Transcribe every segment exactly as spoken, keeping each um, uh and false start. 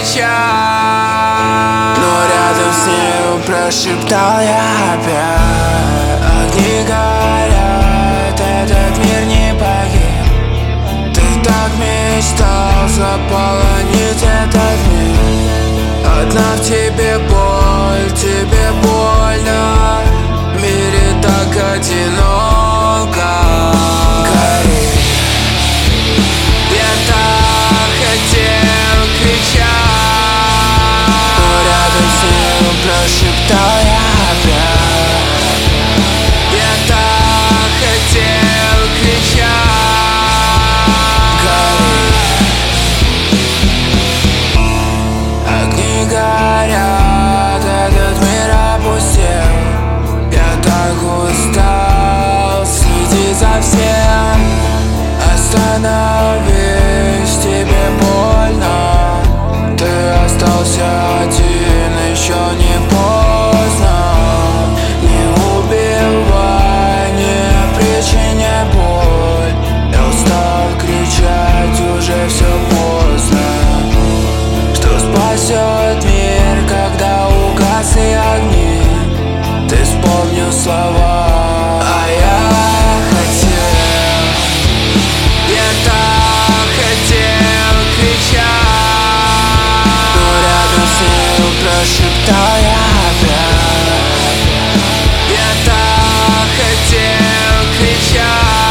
кричать, но рядом с нею прошептал я опять. Огни горят, этот мир не погиб. Ты так мечтал заполонить этот мир. Одна в тебе боль, тебе больно. В мире так одиноко. Гори. Я так хотел кричать, но рядом с ним прошептал я опять. Я так хотел кричать. Гори. Огни горят, этот мир опустел. Я так устал следить за всем. Остановись, тебе больно. Ты остался один, еще не поздно. Не убивай, не причиняй боль. Я устал кричать, уже все поздно. Что спасет мир, когда угасли огни? Ты вспомнил слова, а я хотел. Я так хотел кричать, но рядом с ним прошептал я опять. Я так хотел кричать.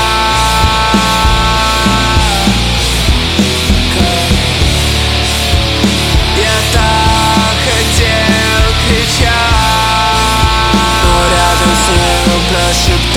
Я так хотел кричать, но рядом с ним прошептал.